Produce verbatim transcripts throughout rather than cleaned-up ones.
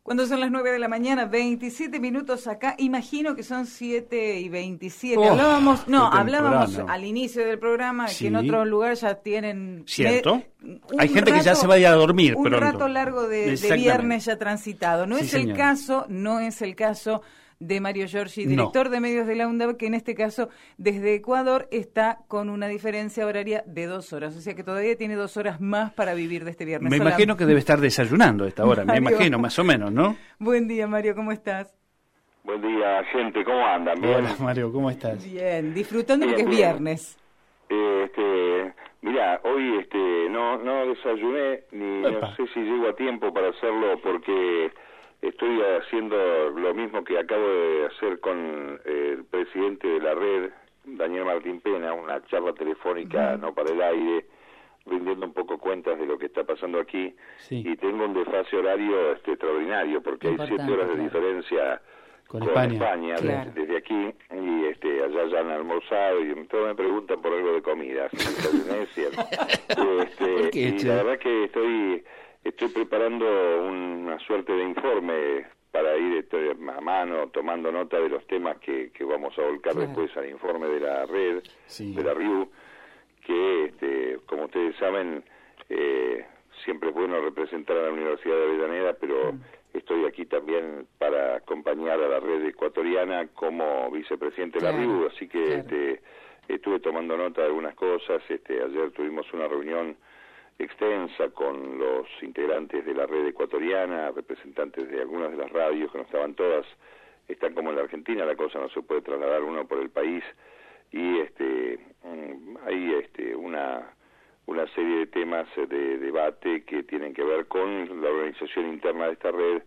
Cuando son las nueve de la mañana, veintisiete minutos acá, imagino que son siete y veintisiete. Oh, hablábamos, no, qué hablábamos temprano. al inicio del programa Sí. que en otros lugares ya tienen... ¿Cierto? Me, Hay gente rato, que ya se va a ir a dormir un pronto. rato largo de, de viernes ya transitado. No Sí, es señor. el caso, no es el caso de Mario Giorgi, No. director de medios de la UNDAB, que en este caso desde Ecuador está con una diferencia horaria de dos horas, o sea que todavía tiene dos horas más para vivir de este viernes. Me Hola. imagino que debe estar desayunando a esta hora, Mario. me imagino, más o menos, ¿no? Buen día, Mario, ¿cómo estás? Buen día, gente, ¿cómo andan? ¿Bien? Hola, Mario, ¿cómo estás? Bien, disfrutando porque Bien, es bien. viernes. Eh, este, mirá, hoy este, no, no desayuné, ni Epa. no sé si llego a tiempo para hacerlo porque estoy haciendo lo mismo que acabo de hacer con el presidente de la red, Daniel Martín Pena, una charla telefónica, Uh-huh. no para el aire, rindiendo un poco cuentas de lo que está pasando aquí, Sí. y tengo un desfase horario este, extraordinario, porque Importante, hay siete horas de claro. diferencia Con con España. España, Claro. desde, desde aquí, y este allá ya han almorzado, y todos me preguntan por algo de comida, si desayuné, es cierto. Este, ¿Por qué, y che? la verdad que estoy estoy preparando una suerte de informe para ir este, a mano, tomando nota de los temas que, que vamos a volcar Claro. después al informe de la red, Sí. de la R I U, que, este, como ustedes saben, eh, siempre es bueno representar a la Universidad de Avellaneda, pero Mm. estoy aquí también para acompañar a la red ecuatoriana como vicepresidente de la Claro, R I U, así que claro. este, estuve tomando nota de algunas cosas. Este, ayer tuvimos una reunión extensa con los integrantes de la red ecuatoriana, representantes de algunas de las radios, que no estaban todas, están como en la Argentina, la cosa no se puede trasladar uno por el país, y este mm, hay este una una serie de temas de debate que tienen que ver con la organización interna de esta red,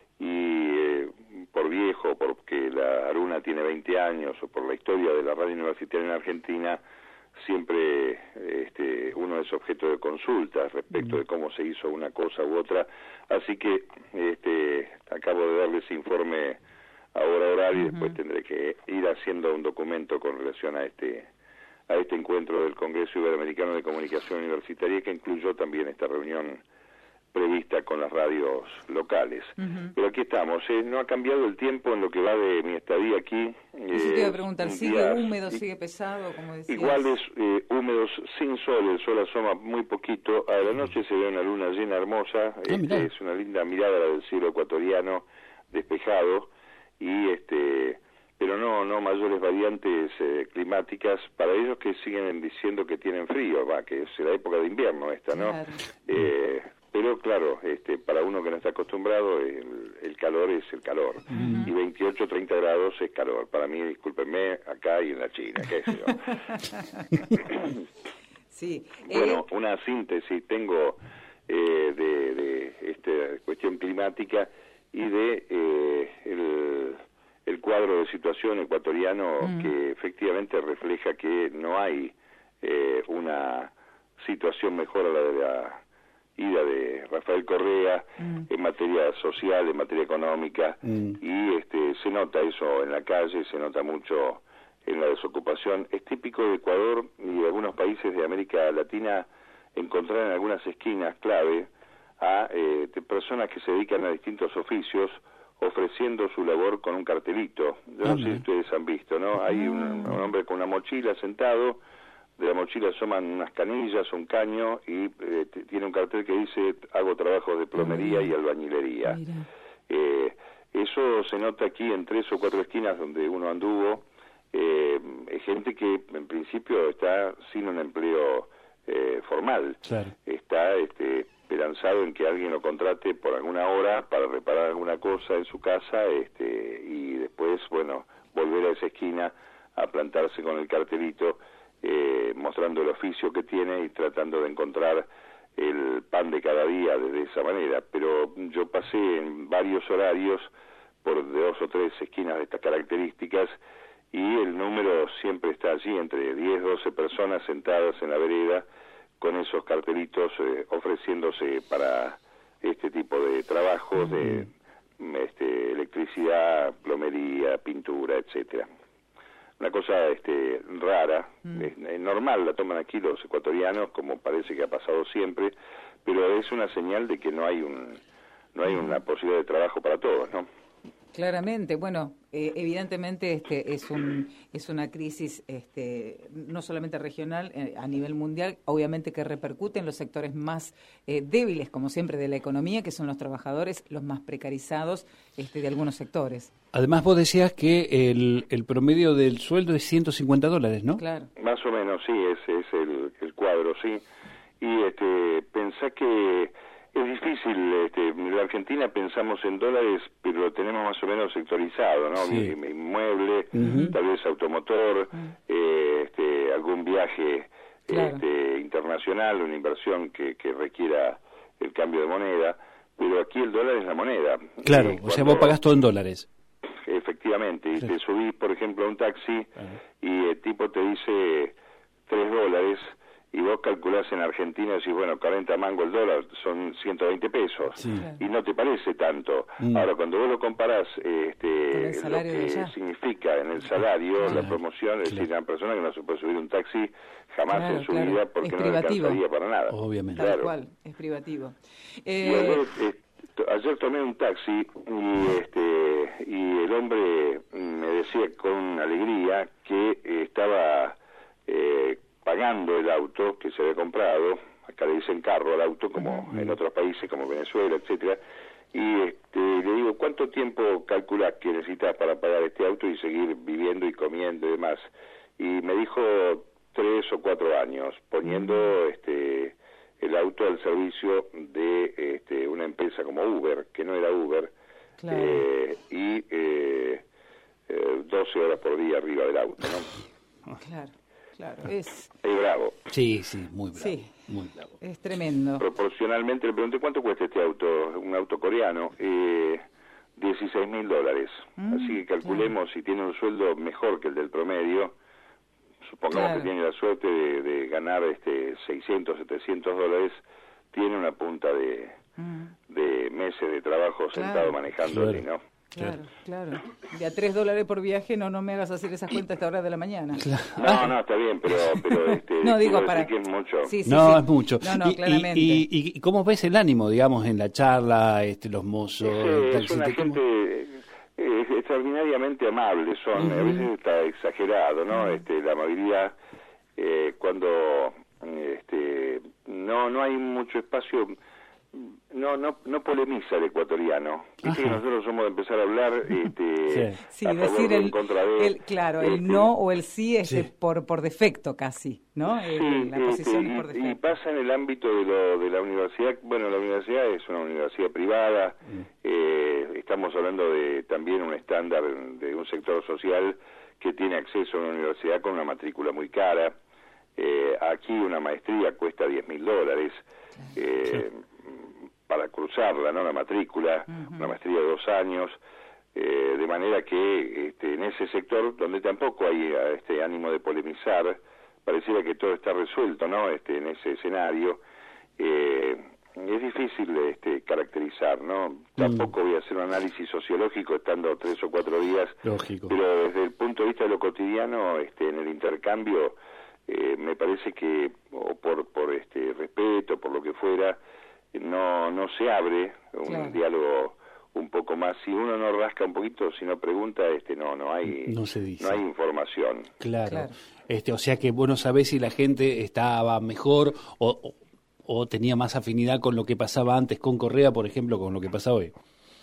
y eh, por viejo, porque la Aruna tiene veinte años, o por la historia de la radio universitaria en Argentina, siempre este, uno es objeto de consultas respecto de cómo se hizo una cosa u otra, así que este, acabo de darle ese informe ahora horario, y después tendré que ir haciendo un documento con relación a este a este encuentro del Congreso Iberoamericano de Comunicación Universitaria, que incluyó también esta reunión prevista con las radios locales. Uh-huh. Pero aquí estamos, eh, no ha cambiado el tiempo en lo que va de mi estadía aquí. Eso te iba a preguntar, un ¿sigue día húmedo, i- sigue pesado, como decías? Iguales, eh, húmedos, sin sol, el sol asoma muy poquito. A la noche se ve una luna llena hermosa, este, mirá. es una linda mirada la del cielo ecuatoriano despejado, y este pero no no mayores variantes eh, climáticas para ellos, que siguen diciendo que tienen frío, va, que es la época de invierno esta, ¿no? Claro. Eh, pero claro, este para uno que no está acostumbrado, el, el calor es el calor, y veintiocho, treinta grados es calor. Para mí, discúlpenme, acá y en la China, qué sé yo. Sí. Bueno, Eh, una síntesis tengo eh, de, de esta cuestión climática y de eh, el, el cuadro de situación ecuatoriano, Mm. que efectivamente refleja que no hay eh, una situación mejor a la de la ida de Rafael Correa Mm. en materia social, en materia económica, Mm. y este se nota eso en la calle, se nota mucho en la desocupación. Es típico de Ecuador y de algunos países de América Latina encontrar en algunas esquinas clave a eh, de personas que se dedican a distintos oficios ofreciendo su labor con un cartelito. Yo no Ah, sé si mira. ustedes han visto, ¿no? Hay un, un hombre con una mochila sentado, de la mochila asoman unas canillas, un caño, y eh, t- tiene un cartel que dice: hago trabajos de plomería y albañilería. Mira. Eh, eso se nota aquí en tres o cuatro esquinas donde uno anduvo. Eh, es gente que en principio está sin un empleo eh, formal, Claro. está este, esperanzado en que alguien lo contrate por alguna hora para reparar alguna cosa en su casa, este, y después, bueno, volver a esa esquina a plantarse con el cartelito, eh, mostrando el oficio que tiene y tratando de encontrar el pan de cada día de esa manera. Pero yo pasé en varios horarios por dos o tres esquinas de estas características, y el número siempre está allí, entre diez, doce personas sentadas en la vereda con esos cartelitos eh, ofreciéndose para este tipo de trabajos de este, electricidad, plomería, pintura, etcétera. Una cosa este, rara, Mm. es, es normal, la toman aquí los ecuatorianos, como parece que ha pasado siempre, pero es una señal de que no hay un no hay una posibilidad de trabajo para todos, ¿no? Claramente, bueno, eh, evidentemente este es un es una crisis este no solamente regional, eh, a nivel mundial, obviamente que repercute en los sectores más eh, débiles, como siempre, de la economía, que son los trabajadores, los más precarizados este, de algunos sectores. Además, vos decías que el, el promedio del sueldo es ciento cincuenta dólares, ¿no? Claro. Más o menos, sí, ese es el, el cuadro, sí. Y este pensá que es difícil, este, en la Argentina pensamos en dólares, pero lo tenemos más o menos sectorizado, ¿no? Sí. Inmueble, Uh-huh. tal vez automotor, uh-huh. eh, este, algún viaje claro. este, internacional, una inversión que, que requiera el cambio de moneda, pero aquí el dólar es la moneda. Claro, eh, o sea, vos pagás todo en dólares. Efectivamente, y sí. te subís, por ejemplo, a un taxi uh-huh. y el tipo te dice tres dólares, y vos calculás en Argentina y decís, bueno, cuarenta mangos el dólar, son ciento veinte pesos, sí. y no te parece tanto. Mm. Ahora, cuando vos lo comparás, este, lo que significa en el salario, claro. la promoción, es claro. decir, una persona que no se puede subir un taxi jamás claro, en su claro. vida porque no le alcanzaría para nada. Obviamente. Tal claro. cual, es privativo. Eh... Y ayer, eh, ayer tomé un taxi y, este, y el hombre me decía con alegría que eh, estaba... Eh, pagando el auto que se había comprado, acá le dicen carro al auto, como uh-huh. en otros países como Venezuela, etcétera, y este, le digo, ¿cuánto tiempo calculás que necesitas para pagar este auto y seguir viviendo y comiendo y demás? Y me dijo tres o cuatro años, poniendo uh-huh. este el auto al servicio de este, una empresa como Uber, que no era Uber, claro. eh, y eh, eh, doce horas por día arriba del auto, ¿no? Claro. Claro, es... Es bravo. Sí, sí, muy bravo. Sí, muy bravo. Es tremendo. Proporcionalmente, le pregunté, ¿cuánto cuesta este auto? Un auto coreano. Eh, dieciséis mil dólares. Mm, Así que calculemos claro. si tiene un sueldo mejor que el del promedio. Supongamos claro. que tiene la suerte de, de ganar este seiscientos, setecientos dólares. Tiene una punta de, mm. de meses de trabajo sentado claro. manejándole, claro. ¿no? Claro, claro. De a tres dólares por viaje, no no me hagas hacer esas cuentas a esta hora de la mañana. Claro. No, no, está bien, pero, pero este, no digo para que es mucho. Sí, sí, no, sí. es mucho. No, no, y, claramente. Y, y, y cómo ves el ánimo, digamos, en la charla, este, los mozos? Es, es una gente eh, extraordinariamente amable, son, uh-huh. a veces está exagerado, ¿no? Uh-huh. Este, la amabilidad eh, cuando este, no no hay mucho espacio. No, no, no polemiza el ecuatoriano. Dice que nosotros somos de empezar a hablar, este, sí, sí a decir el, contra de, el, claro, este, el no o el sí es sí. por por defecto casi, ¿no? Sí, el, la posición este, es por defecto. Y, y pasa en el ámbito de lo de la universidad. Bueno, la universidad es una universidad privada. Mm. Eh, estamos hablando de también un estándar de un sector social que tiene acceso a una universidad con una matrícula muy cara. Eh, aquí una maestría cuesta diez mil dólares. Eh, sí. para cruzarla, ¿no? La matrícula, uh-huh. una maestría de dos años, eh, de manera que este, en ese sector, donde tampoco hay este ánimo de polemizar, pareciera que todo está resuelto, ¿no? Este, en ese escenario, eh, es difícil este, caracterizar, ¿no? Mm. Tampoco voy a hacer un análisis sociológico estando tres o cuatro días, lógico. Pero desde el punto de vista de lo cotidiano, este, en el intercambio, eh, me parece que, o por, por este respeto, por lo que fuera, no no se abre un claro. diálogo un poco más. Si uno no rasca un poquito, si no pregunta, este no no hay no, se dice. no hay información. Claro. claro. Este, o sea que vos no sabés si la gente estaba mejor o, o, o tenía más afinidad con lo que pasaba antes con Correa, por ejemplo, con lo que pasa hoy.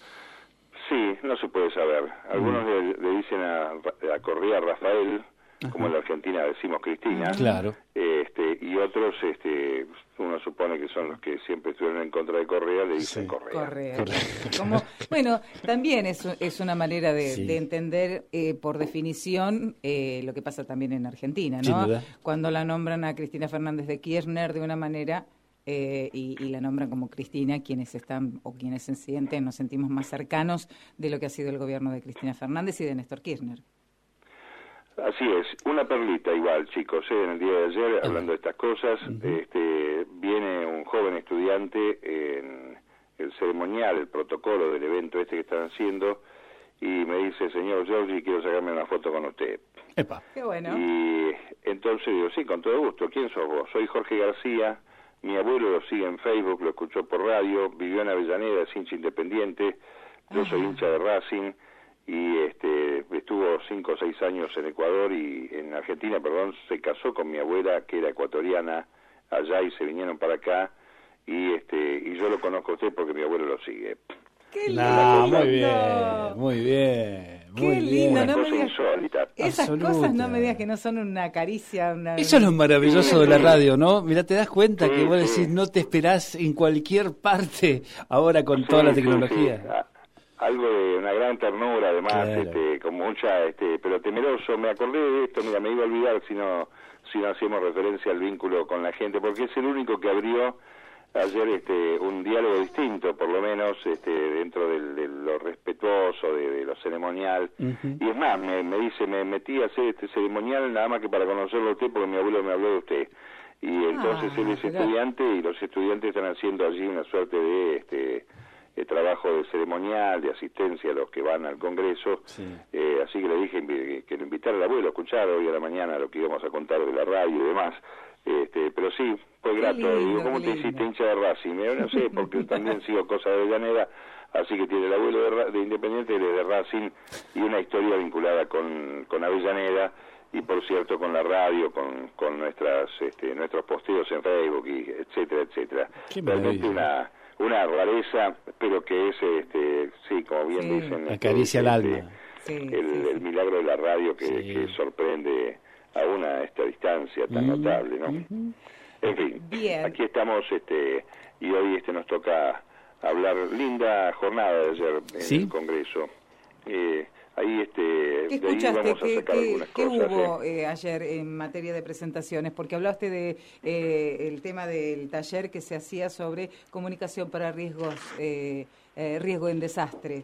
Sí, no se puede saber. Algunos mm. le, le dicen a, a Correa Rafael, Ajá. como en la Argentina decimos Cristina, claro. este, y otros, este, uno supone que son los que siempre estuvieron en contra de Correa, le dicen sí. Correa. Correa. Correa. Como, bueno, también es, es una manera de, sí. de entender, eh, por definición, eh, lo que pasa también en Argentina, ¿no? Cuando la nombran a Cristina Fernández de Kirchner de una manera... Eh, y, y la nombran como Cristina, quienes están o quienes se sienten, nos sentimos más cercanos de lo que ha sido el gobierno de Cristina Fernández y de Néstor Kirchner. Así es, una perlita igual, chicos, ¿eh? En el día de ayer, hablando de estas cosas, uh-huh. este, viene un joven estudiante en el ceremonial, el protocolo del evento este que están haciendo, y me dice, señor Giorgi, quiero sacarme una foto con usted. Epa. Qué bueno. Y entonces digo, sí, con todo gusto, ¿quién sos vos? Soy Jorge García, Mi abuelo lo sigue en Facebook, lo escuchó por radio, vivió en Avellaneda, es hincha independiente, yo Ajá. soy hincha de Racing, y este estuvo cinco o seis años en Ecuador y en Argentina, perdón, se casó con mi abuela, que era ecuatoriana, allá, y se vinieron para acá, y este y yo lo conozco a usted porque mi abuelo lo sigue. ¡Qué lindo! No, muy bien, muy bien. Muy Qué lindo, bien. Una no cosa me digas, insólita. esas Absoluta. cosas no me digas que no son una caricia. Una... Eso es lo maravilloso de la radio, ¿no? Mira, te das cuenta sí, que vos sí. decís, no te esperás en cualquier parte ahora con Sí, toda la sí, tecnología. sí. Algo de una gran ternura, además, Claro. este, con mucha, este, pero temeroso. Me acordé de esto, mira, me iba a olvidar si no, si no hacíamos referencia al vínculo con la gente, porque es el único que abrió ayer este, un diálogo distinto, por lo menos, este, dentro del, de lo respetuoso, de, de lo ceremonial. Uh-huh. Y es más, me, me dice, me metí a hacer este ceremonial nada más que para conocerlo a usted, porque mi abuelo me habló de usted. Y entonces ah, él es pero... estudiante, y los estudiantes están haciendo allí una suerte de... este de trabajo de ceremonial, de asistencia a los que van al Congreso, sí. eh, así que le dije que lo invitara al abuelo a escuchar hoy a la mañana lo que íbamos a contar de la radio y demás, este, pero sí, fue grato. Lindo, digo, ¿cómo te hiciste hincha de Racing? Yo no sé, porque también sigo cosas de Avellaneda, así que tiene el abuelo de, de Independiente, él es de Racing, y una historia vinculada con, con Avellaneda, y por cierto con la radio, con, con nuestras este, nuestros posteos en Facebook, y etcétera, etcétera. Qué Realmente una... una rareza, pero que es, este, sí, como bien sí. dicen, acaricia el este, alma. Sí, el, sí, el milagro de la radio que, sí. que sorprende aún a esta distancia tan mm. notable, ¿no? Mm-hmm. En fin, bien. Aquí estamos, este, y hoy este nos toca hablar, linda jornada de ayer en ¿Sí? el Congreso. Eh, Ahí, este, ¿Qué escuchaste? De ahí vamos a sacar ¿Qué, algunas ¿qué cosas, hubo ¿eh? Eh, ayer en materia de presentaciones? Porque hablaste de eh, el tema del taller que se hacía sobre comunicación para riesgos, eh, eh, riesgo en desastre.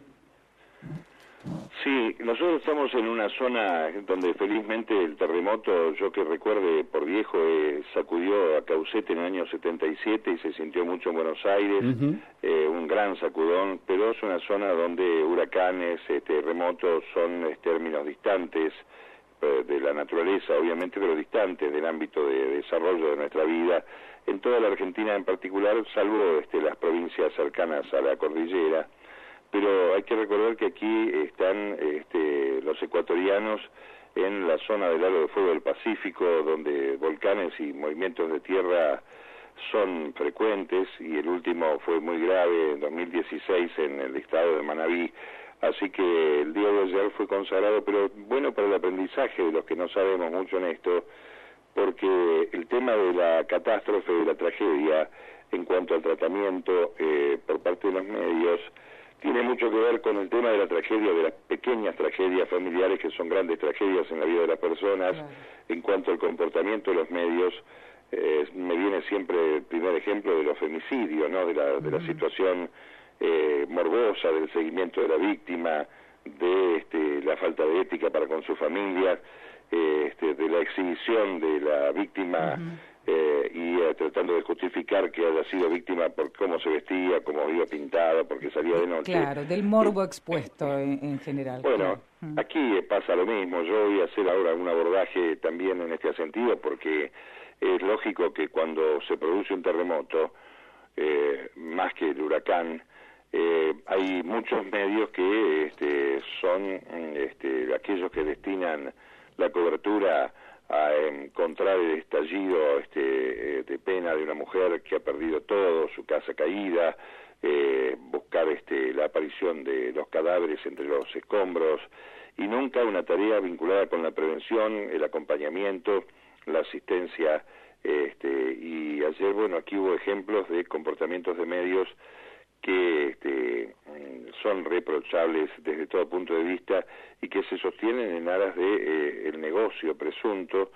Sí, nosotros estamos en una zona donde felizmente el terremoto, yo que recuerde por viejo, eh, sacudió a Caucete en el año setenta y siete y se sintió mucho en Buenos Aires, uh-huh. eh, un gran sacudón, pero es una zona donde huracanes, eh, terremotos son eh, términos distantes eh, de la naturaleza, obviamente, pero distantes del ámbito de, de desarrollo de nuestra vida, en toda la Argentina en particular, salvo este, las provincias cercanas a la cordillera. Pero hay que recordar que aquí están este, los ecuatorianos en la zona del Aro de Fuego del Pacífico, donde volcanes y movimientos de tierra son frecuentes, y el último fue muy grave en dos mil dieciséis en el estado de Manabí. Así que el día de ayer fue consagrado, pero bueno para el aprendizaje de los que no sabemos mucho en esto, porque el tema de la catástrofe, de la tragedia, en cuanto al tratamiento eh, por parte de los medios, tiene mucho que ver con el tema de la tragedia, de las pequeñas tragedias familiares que son grandes tragedias en la vida de las personas. Claro. En cuanto al comportamiento de los medios, eh, me viene siempre el primer ejemplo de los femicidios, ¿no? De la, de la uh-huh. situación eh, morbosa, del seguimiento de la víctima, de este, la falta de ética para con su familia, eh, este, de la exhibición de la víctima. Uh-huh. Eh, y eh, tratando de justificar que haya sido víctima por cómo se vestía, cómo iba pintada, porque salía de noche. Claro, del morbo expuesto en, en general. Bueno, claro. aquí pasa lo mismo. Yo voy a hacer ahora un abordaje también en este sentido, porque es lógico que cuando se produce un terremoto, eh, más que el huracán, eh, hay muchos medios que este, son este, aquellos que destinan la cobertura a encontrar el estallido este, de pena de una mujer que ha perdido todo, su casa caída, eh, buscar este, la aparición de los cadáveres entre los escombros, y nunca una tarea vinculada con la prevención, el acompañamiento, la asistencia. Este, y ayer, bueno, aquí hubo ejemplos de comportamientos de medios que este, son reprochables desde todo punto de vista y que se sostienen en aras de eh, el negocio presunto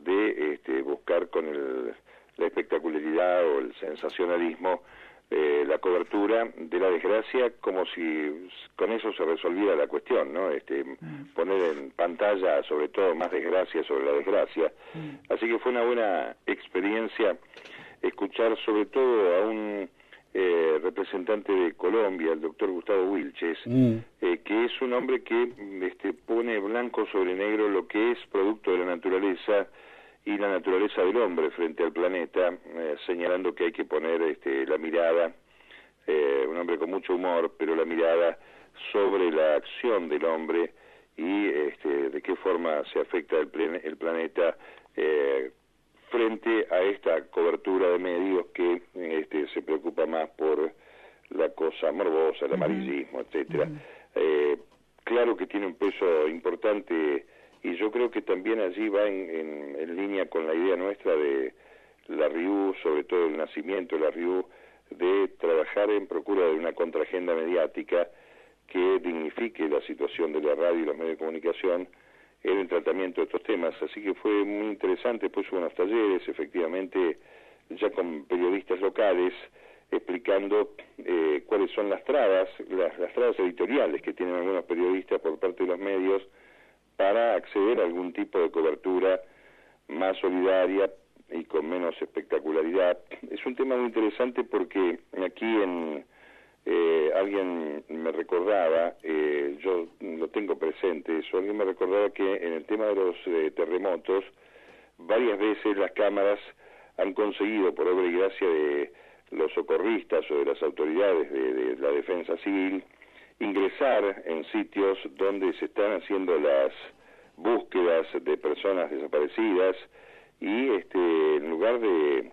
de este, buscar con el, la espectacularidad o el sensacionalismo eh, la cobertura de la desgracia, como si con eso se resolviera la cuestión, ¿no? Este, mm. poner en pantalla sobre todo más desgracia sobre la desgracia. Mm. Así que fue una buena experiencia escuchar sobre todo a un Eh, representante de Colombia, el doctor Gustavo Wilches, mm. eh, que es un hombre que este, pone blanco sobre negro lo que es producto de la naturaleza y la naturaleza del hombre frente al planeta, eh, señalando que hay que poner este, la mirada, eh, un hombre con mucho humor, pero la mirada sobre la acción del hombre y este, de qué forma se afecta el, plan el planeta eh, frente a esta cobertura de medios que este, se preocupa más por la cosa morbosa, el amarillismo, uh-huh. etcétera. Uh-huh. Eh, claro que tiene un peso importante y yo creo que también allí va en, en, en línea con la idea nuestra de la R I U, sobre todo el nacimiento de la R I U, de trabajar en procura de una contraagenda mediática que dignifique la situación de la radio y los medios de comunicación en el tratamiento de estos temas. Así que fue muy interesante, después hubo unos talleres, efectivamente, ya con periodistas locales, explicando eh, cuáles son las trabas, las, las trabas editoriales que tienen algunos periodistas por parte de los medios para acceder a algún tipo de cobertura más solidaria y con menos espectacularidad. Es un tema muy interesante porque aquí en eh, alguien me recordaba, eh, yo lo tengo presente eso, alguien me recordaba que en el tema de los eh, terremotos, varias veces las cámaras han conseguido, por obra y gracia de los socorristas o de las autoridades de, de la defensa civil, ingresar en sitios donde se están haciendo las búsquedas de personas desaparecidas y este en lugar de,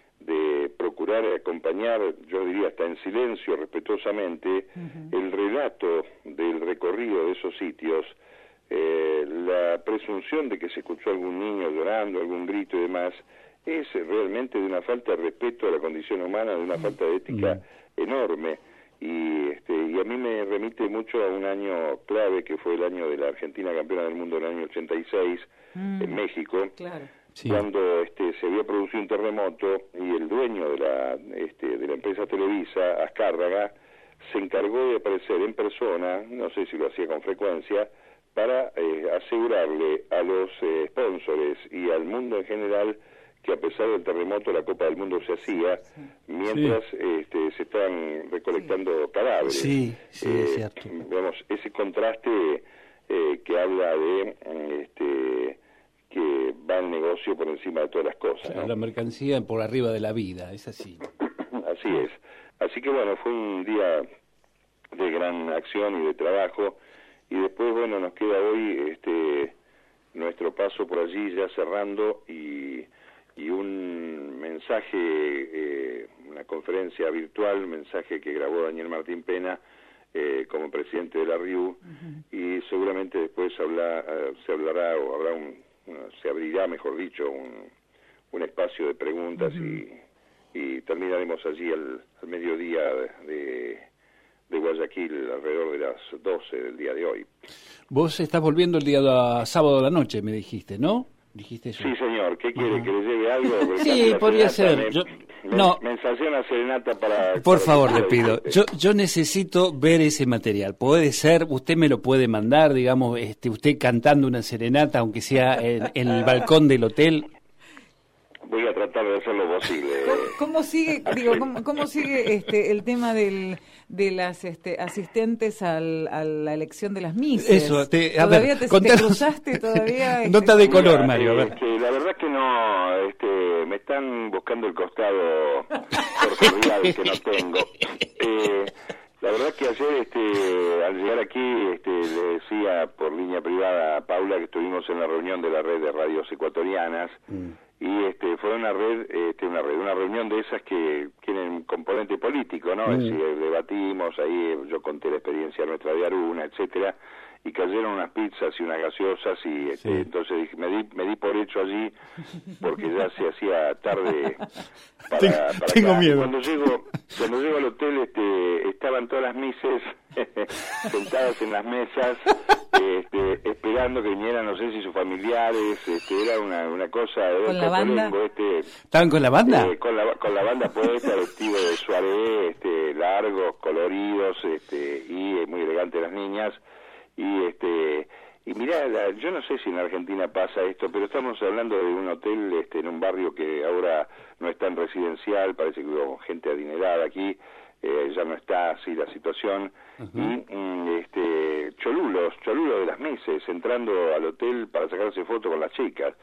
de procurar acompañar, yo diría hasta en silencio, respetuosamente, uh-huh. el relato del recorrido de esos sitios, eh, la presunción de que se escuchó algún niño llorando, algún grito y demás, es realmente de una falta de respeto a la condición humana, de una falta de ética mm. enorme, y este y a mí me remite mucho a un año clave que fue el año de la Argentina campeona del mundo en el año ochenta y seis mm. en México, claro. sí. cuando este se había producido un terremoto y el dueño de la este de la empresa Televisa, Azcárraga, se encargó de aparecer en persona, no sé si lo hacía con frecuencia, para eh, asegurarle a los eh, sponsores y al mundo en general que a pesar del terremoto la Copa del Mundo se hacía sí. mientras sí. este, se estaban recolectando sí. cadáveres. Sí, sí, eh, es cierto. Vemos ese contraste eh, que habla de este, que va el negocio por encima de todas las cosas. O sea, ¿no? La mercancía por arriba de la vida, es así. Así es. Así que bueno, fue un día de gran acción y de trabajo, y después, bueno, nos queda hoy este nuestro paso por allí ya cerrando y... y un mensaje, eh, una conferencia virtual, un mensaje que grabó Daniel Martín Pena eh, como presidente de la R I U, uh-huh. y seguramente después habla, uh, se hablará o habrá un, uh, se abrirá, mejor dicho, un, un espacio de preguntas uh-huh. y, y terminaremos allí al, al mediodía de, de Guayaquil alrededor de las doce del día de hoy. Vos estás volviendo el día de sábado a la noche, me dijiste, ¿no? ¿Dijiste eso? Sí, señor. ¿Qué quiere? Uh-huh. ¿Que le lleve algo? Sí, podría ser. Me, yo, me, no. me ensayé serenata para... Por para favor, le pido. Yo, yo necesito ver ese material. Puede ser, usted me lo puede mandar, digamos, este, usted cantando una serenata, aunque sea en, en el balcón del hotel. Voy a tratar de hacer lo posible. ¿Cómo, cómo sigue, digo, cómo, cómo sigue este el tema del de las este, asistentes al, a la elección de las mises? Eso, te, a ¿Todavía ver, te, contanos, te cruzaste todavía? Nota de Mira, color, Mario. A ver. Este, la verdad que no, este, me están buscando el costado corporal que no tengo. Eh, la verdad que ayer, este, al llegar aquí, este, le decía por línea privada a Paula que estuvimos en la reunión de la red de radios ecuatorianas. Mm. Y este fue una red, este, una red, una reunión de esas que tienen componente político, ¿no? Mm. Es decir, debatimos, ahí yo conté la experiencia nuestra de Aruna, etcétera, y cayeron unas pizzas y unas gaseosas y este, sí. entonces dije, me di, me di por hecho allí porque ya se hacía tarde para, tengo, para tengo acá. miedo. Cuando llego, cuando llego al hotel, este, estaban todas las mises sentadas en las mesas, este, esperando que vinieran, no sé si sus familiares, este, era una, una cosa de ¿Con la banda? Este, ¿Estaban con la banda? Eh, con la con la banda puesta, vestido de soirée, este, largos, coloridos, este, y eh, muy elegantes las niñas. Y este y mirá, la, yo no sé si en Argentina pasa esto, pero estamos hablando de un hotel este, en un barrio que ahora no es tan residencial, parece que hubo gente adinerada aquí, eh, ya no está así la situación. Uh-huh. Y mm, este yo cholulos, cholulos de las Mises, entrando al hotel para sacarse fotos con las chicas.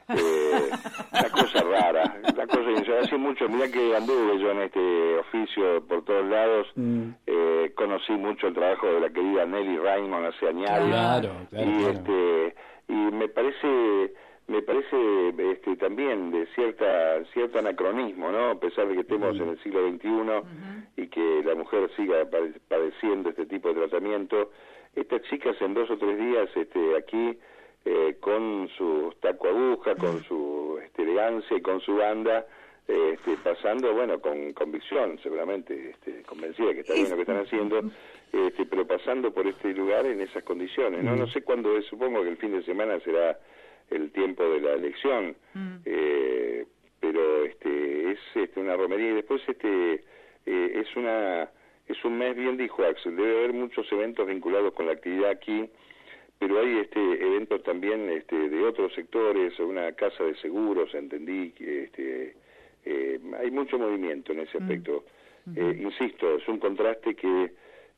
Eh, una cosa rara, una cosa que yo hace mucho, mirá que anduve yo en este oficio por todos lados, mm. eh, conocí mucho el trabajo de la querida Nelly Raymond hace años. Claro, claro, y, claro. Este, y me parece... me parece este, también de cierta cierto anacronismo, ¿no? A pesar de que estemos uh-huh. en el siglo veintiuno uh-huh. y que la mujer siga padeciendo este tipo de tratamiento, estas chicas en dos o tres días este, aquí eh, con su taco aguja, con su este, elegancia y con su banda, eh, este, pasando, bueno, con convicción, seguramente, este, convencida que está bien lo que están haciendo, este, pero pasando por este lugar en esas condiciones, ¿no? Uh-huh. No sé cuándo es, supongo que el fin de semana será el tiempo de la elección, mm. eh, pero este es este, una romería y después este eh, es una es un mes, bien dijo Axel, debe haber muchos eventos vinculados con la actividad aquí, pero hay este eventos también este de otros sectores, una casa de seguros, entendí que este eh, hay mucho movimiento en ese aspecto. Mm. eh, insisto, es un contraste que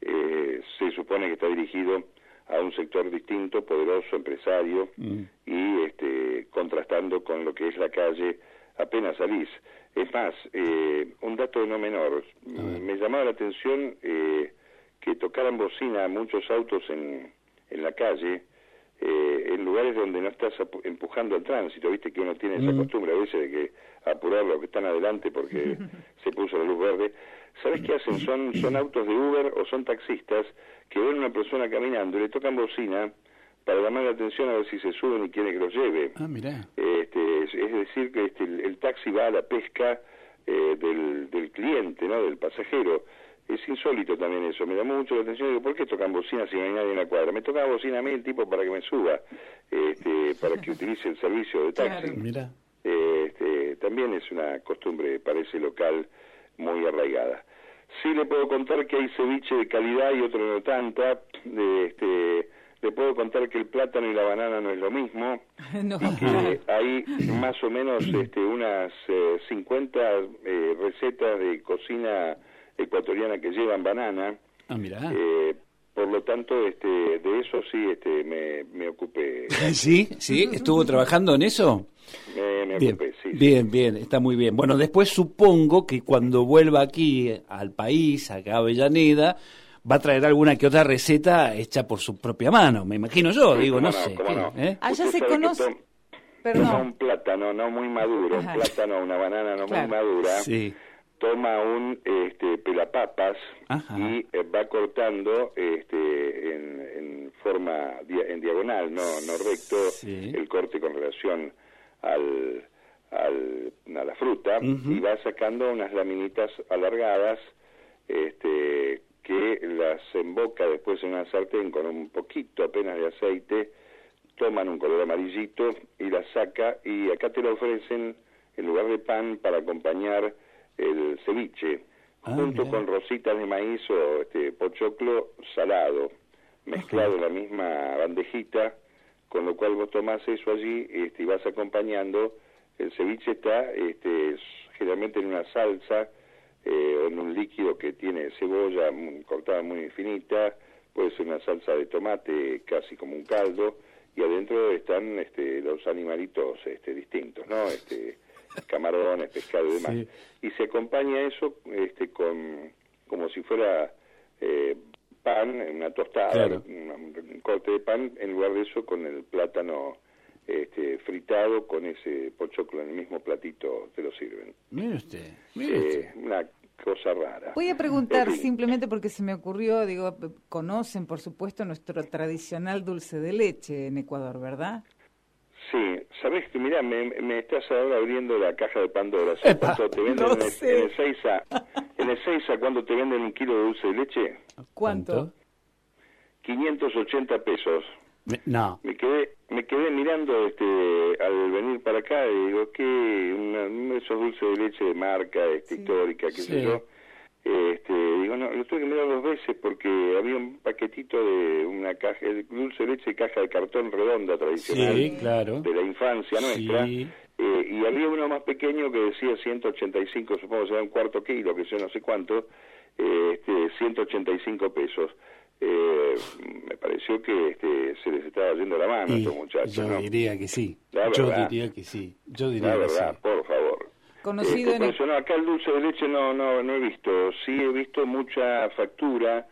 eh, se supone que está dirigido a un sector distinto, poderoso, empresario, mm. y este, contrastando con lo que es la calle apenas salís. Es más, eh, un dato no menor, me llamaba la atención eh, que tocaran bocina muchos autos en, en la calle, eh, en lugares donde no estás empujando el tránsito, viste que uno tiene esa mm. costumbre a veces de que apurar los que están adelante porque se puso la luz verde. ¿Sabes qué hacen? Son, son autos de Uber o son taxistas que ven a una persona caminando y le tocan bocina para llamar la atención a ver si se suben y quiere que los lleve. Ah, mirá. Este, es, es decir, que este, el, el taxi va a la pesca eh, del, del cliente, ¿no? Del pasajero. Es insólito también eso. Me llamó mucho la atención. Digo, ¿por qué tocan bocina si no hay nadie en la cuadra? Me tocaba bocina a mí el tipo para que me suba, este, para que utilice el servicio de taxi. Claro. Mirá. Este, también es una costumbre, parece local, muy arraigada. Sí le puedo contar que hay ceviche de calidad y otro no tanta. De, este, le puedo contar que el plátano y la banana no es lo mismo. No. Y que hay más o menos este, unas eh, cincuenta eh, recetas de cocina ecuatoriana que llevan banana. Ah, mirá. Eh, por lo tanto, este, de eso sí este, me, me ocupé. ¿Sí? ¿Sí? ¿Estuvo trabajando en eso? Me, me bien, ocupé, sí. Bien, sí. bien, está muy bien. Bueno, después supongo que cuando vuelva aquí al país, acá a Avellaneda, va a traer alguna que otra receta hecha por su propia mano, me imagino yo, sí, digo, no, no sé. No. ¿Eh? Allá se conoce... Toma un plátano no muy maduro, Ajá. un plátano, una banana no claro. muy madura, sí. toma un este, pelapapas Ajá. y eh, va cortando este, en, en forma, en diagonal, no, no recto, sí. el corte con relación al, al, a la fruta, uh-huh. y va sacando unas laminitas alargadas este, que las emboca después en una sartén con un poquito apenas de aceite, toman un color amarillito y la saca, y acá te lo ofrecen en lugar de pan para acompañar el ceviche, ah, junto bien. con rositas de maíz o este pochoclo salado, mezclado en la misma bandejita, con lo cual vos tomás eso allí este, y vas acompañando. El ceviche está este, generalmente en una salsa eh, o en un líquido que tiene cebolla muy, cortada muy finita, puede ser una salsa de tomate casi como un caldo, y adentro están este, los animalitos este, distintos, ¿no? Este, camarones, pescado y demás. Sí. Y se acompaña eso este, con como si fuera eh, pan, una tostada, claro. un, un corte de pan, en lugar de eso con el plátano este, fritado, con ese pochoclo en el mismo platito te lo sirven. Mire usted, mire usted. Eh, una cosa rara. Voy a preguntar simplemente porque se me ocurrió, digo, conocen por supuesto nuestro tradicional dulce de leche en Ecuador, ¿verdad? Sí, sabes que mira, me, me estás ahora abriendo la caja de Pandora. Epa, ¿Cuánto te venden no en, el, en el Seiza? En el Seiza, ¿cuánto te venden un kilo de dulce de leche? ¿Cuánto? quinientos ochenta pesos. Me, no. Me quedé me quedé mirando este al venir para acá y digo, ¿qué? Una, esos dulces de leche de marca este, sí. histórica, qué sí. sé yo. Este, digo, no, lo tuve que mirar dos veces porque había un paquetito de una caja, el dulce de leche, caja de cartón redonda tradicional, sí, claro. de la infancia nuestra, sí. eh, y había uno más pequeño que decía ciento ochenta y cinco, supongo que será un cuarto kilo, que sé no sé cuánto, eh, este, ciento ochenta y cinco pesos. Eh, me pareció pareció que este, se les estaba yendo la mano a estos muchachos. Yo ¿no? diría que sí. La yo verdad, diría que sí. Yo diría la que verdad, sí. por favor. Conocido Este, en por el... eso, no, acá el dulce de leche no, no, no he visto. Sí he visto mucha factura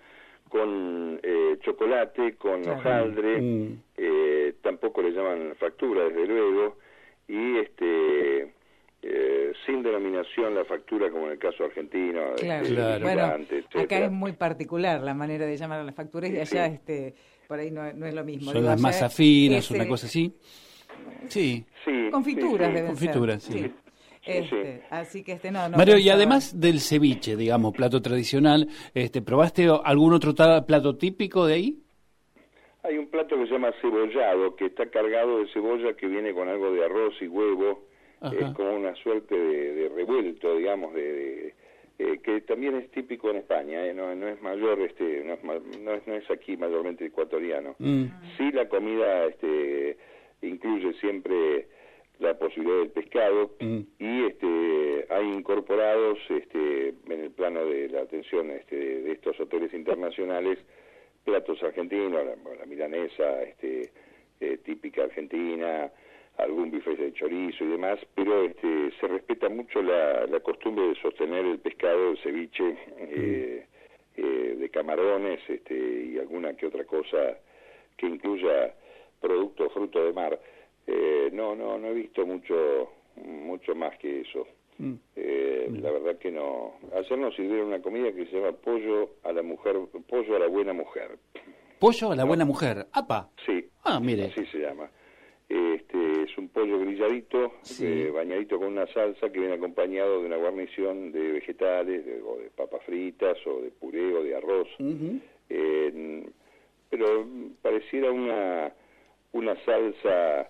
con eh, chocolate, con Claro. hojaldre, Mm. eh, tampoco le llaman factura, desde luego, y este eh, sin denominación la factura, como en el caso argentino. Claro, este, Claro. bueno, gigante, acá etcétera. es muy particular la manera de llamar a las facturas y Sí, allá sí. este por ahí no, no es lo mismo. Son Digo, las allá masas finas, es una el- cosa así. Sí. Sí, confituras sí, sí. deben Confituras, ser. sí. Sí. Este, así que este no, no Mario, y pensaba- además del ceviche, digamos, plato tradicional, este, ¿probaste algún otro ta- plato típico de ahí? Hay un plato que se llama cebollado, que está cargado de cebolla, que viene con algo de arroz y huevo. Ajá. Es como una suerte de, de revuelto, digamos, de, de- eh, que también es típico en España, eh, no, no es mayor, este, no es, ma- no es, no es aquí mayormente ecuatoriano. Mm. Sí, la comida este, incluye siempre la posibilidad del pescado Mm. y este, hay incorporados este, en el plano de la atención este, de estos hoteles internacionales platos argentinos, la, la milanesa este, eh, típica argentina, algún bife de chorizo y demás, pero este, se respeta mucho la, la costumbre de sostener el pescado, el ceviche, eh, eh, de camarones este, y alguna que otra cosa que incluya producto fruto de mar. Eh, no, no, no he visto mucho, mucho más que eso. Mm. Eh, la verdad que no. Ayer nos sirvieron una comida que se llama pollo a la mujer, pollo a la buena mujer. Pollo a la buena mujer. ¡Apa! Sí. Ah, mire. Así se llama. Este es un pollo grilladito, Sí. eh, bañadito con una salsa que viene acompañado de una guarnición de vegetales, de, o de papas fritas, o de puré, o de arroz. Ujú. Eh, pero mm, pareciera una una salsa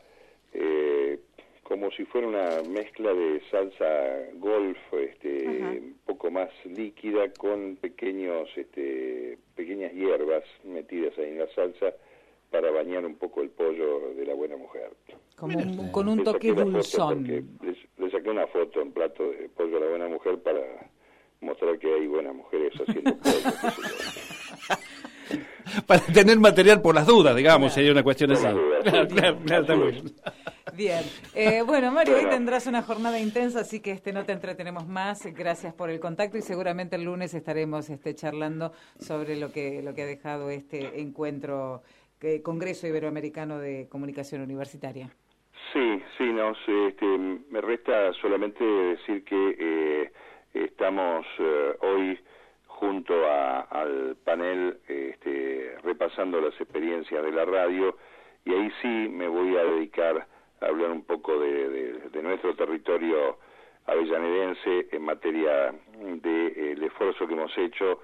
eh, como si fuera una mezcla de salsa golf, este, Ajá. un poco más líquida, con pequeños, este, pequeñas hierbas metidas ahí en la salsa para bañar un poco el pollo de la buena mujer. como Mira un- usted. con un Le toque saqué la foto dulzón. porque Le, le saqué una foto en plato de pollo a la buena mujer para mostrar que hay buenas mujeres haciendo pollo. qué sé yo. Para tener material por las dudas, digamos, Claro. sería una cuestión Por así. las dudas, Claro, sí. claro, claro, Así también. es. Bien. Eh, bueno, Mario, hoy Bueno. tendrás una jornada intensa, así que este no te entretenemos más. Gracias por el contacto y seguramente el lunes estaremos este, charlando sobre lo que, lo que ha dejado este encuentro, que, Congreso Iberoamericano de Comunicación Universitaria. Sí, sí, no, sé, este, me resta solamente decir que eh, estamos eh, hoy junto a- al panel este, repasando las experiencias de la radio y ahí sí me voy a dedicar a hablar un poco de, de- de nuestro territorio avellanedense en materia del esfuerzo que hemos hecho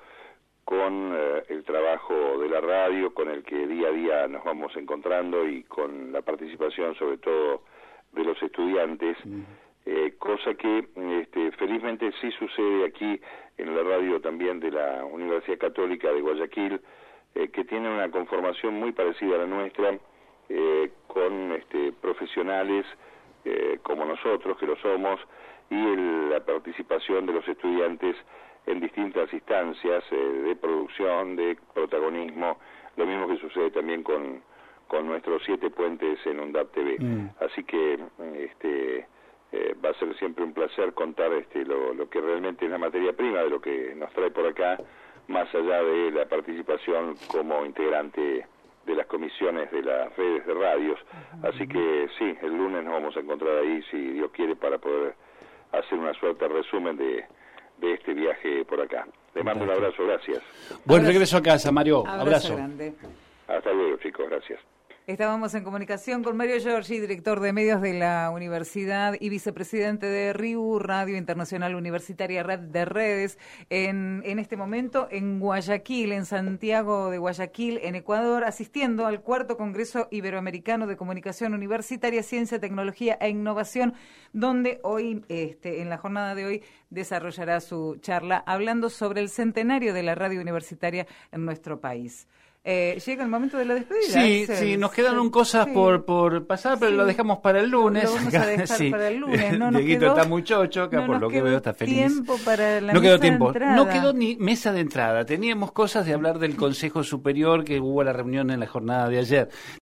con eh, el trabajo de la radio, con el que día a día nos vamos encontrando y con la participación sobre todo de los estudiantes, eh, cosa que este, felizmente sí sucede aquí en la radio también de la Universidad Católica de Guayaquil, eh, que tiene una conformación muy parecida a la nuestra, eh, con este, profesionales eh, como nosotros, que lo somos, y el- la participación de los estudiantes en distintas instancias eh, de producción, de protagonismo, lo mismo que sucede también con, con nuestros siete puentes en UNDAP T V. Mm. Así que este eh, va a ser siempre un placer contar este lo, lo que realmente es la materia prima de lo que nos trae por acá, más allá de la participación como integrante de las comisiones de las redes de radios. Así que sí, el lunes nos vamos a encontrar ahí, si Dios quiere, para poder hacer una suerte de resumen de, de este viaje por acá. Le mando un abrazo, gracias. Buen Abrazo. regreso a casa, Mario. Abrazo, Abrazo. grande. Hasta luego, chicos, gracias. Estábamos en comunicación con Mario Giorgi, director de medios de la universidad y vicepresidente de R I U, Radio Internacional Universitaria Red de Redes, en, en este momento en Guayaquil, en Santiago de Guayaquil, en Ecuador, asistiendo al cuarto Congreso Iberoamericano de Comunicación Universitaria, Ciencia, Tecnología e Innovación, donde hoy, este, en la jornada de hoy, desarrollará su charla hablando sobre el centenario de la radio universitaria en nuestro país. Eh, llega el momento de la despedida. Sí, ¿es? sí, nos quedaron cosas sí. por, por pasar, pero sí. lo dejamos para el lunes. Lo vamos a dejar sí. para el lunes. No nos Dieguito quedó, está muy chocho acá, no por lo que veo está feliz. Tiempo para la no mesa quedó tiempo. De entrada. No quedó ni mesa de entrada. Teníamos cosas de hablar del Consejo Superior, que hubo la reunión en la jornada de ayer.